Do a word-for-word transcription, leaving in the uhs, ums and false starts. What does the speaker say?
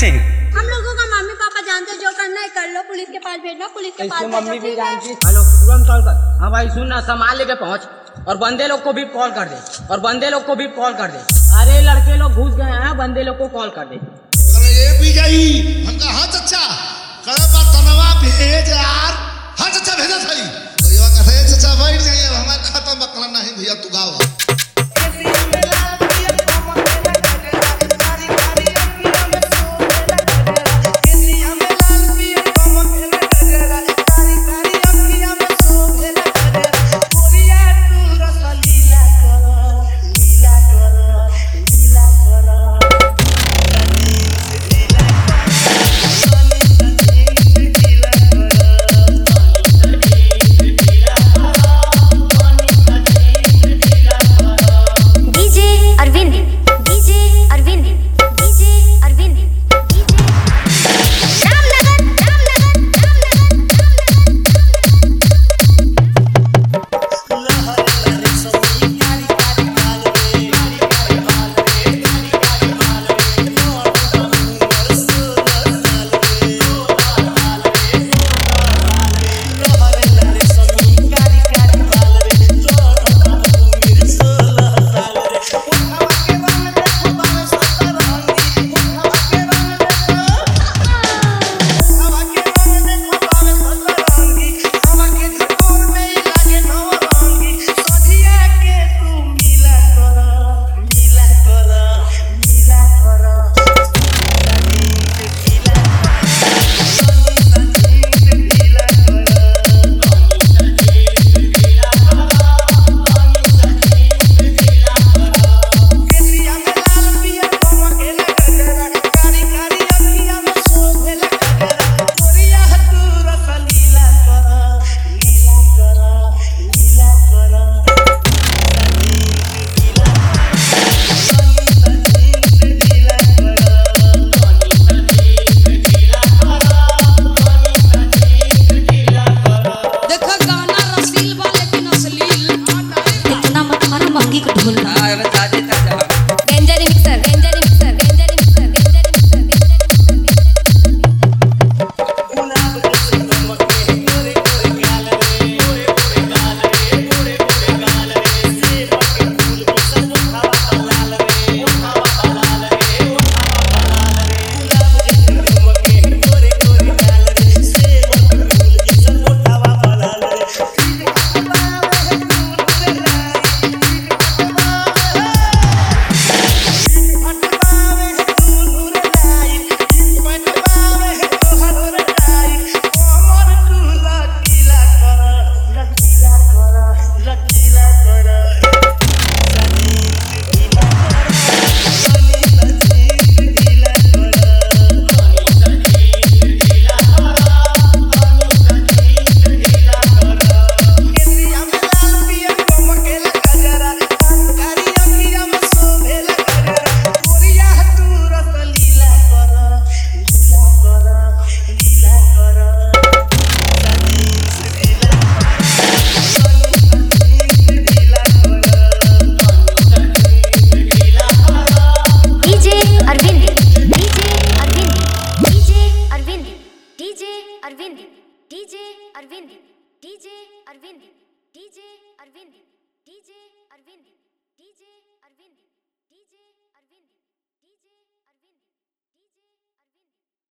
हैं? हम लोगों का मम्मी पापा जानते जो करना है कर लो, पुलिस के पास भेजना, पुलिस के पास मम्मी भी जानती। हेलो तुरंत कॉल कर। हाँ भाई सुन ना, सामान लेके पहुँच और बंदे लोग को भी कॉल कर दे और बंदे लोग को भी कॉल कर दे। अरे लड़के लोग घुस गए हैं, बंदे लोग को कॉल कर दे। ये भी गई हमका। हाँ चचा करे बार तनवा भेज यार। हाँ चचा भेजा था तो ये कहे चचा बैठ जाइए हमारे खत्म बकला नहीं भैया तू गाओ। Arvind DJ Arvind DJ Arvind DJ Arvind DJ Arvind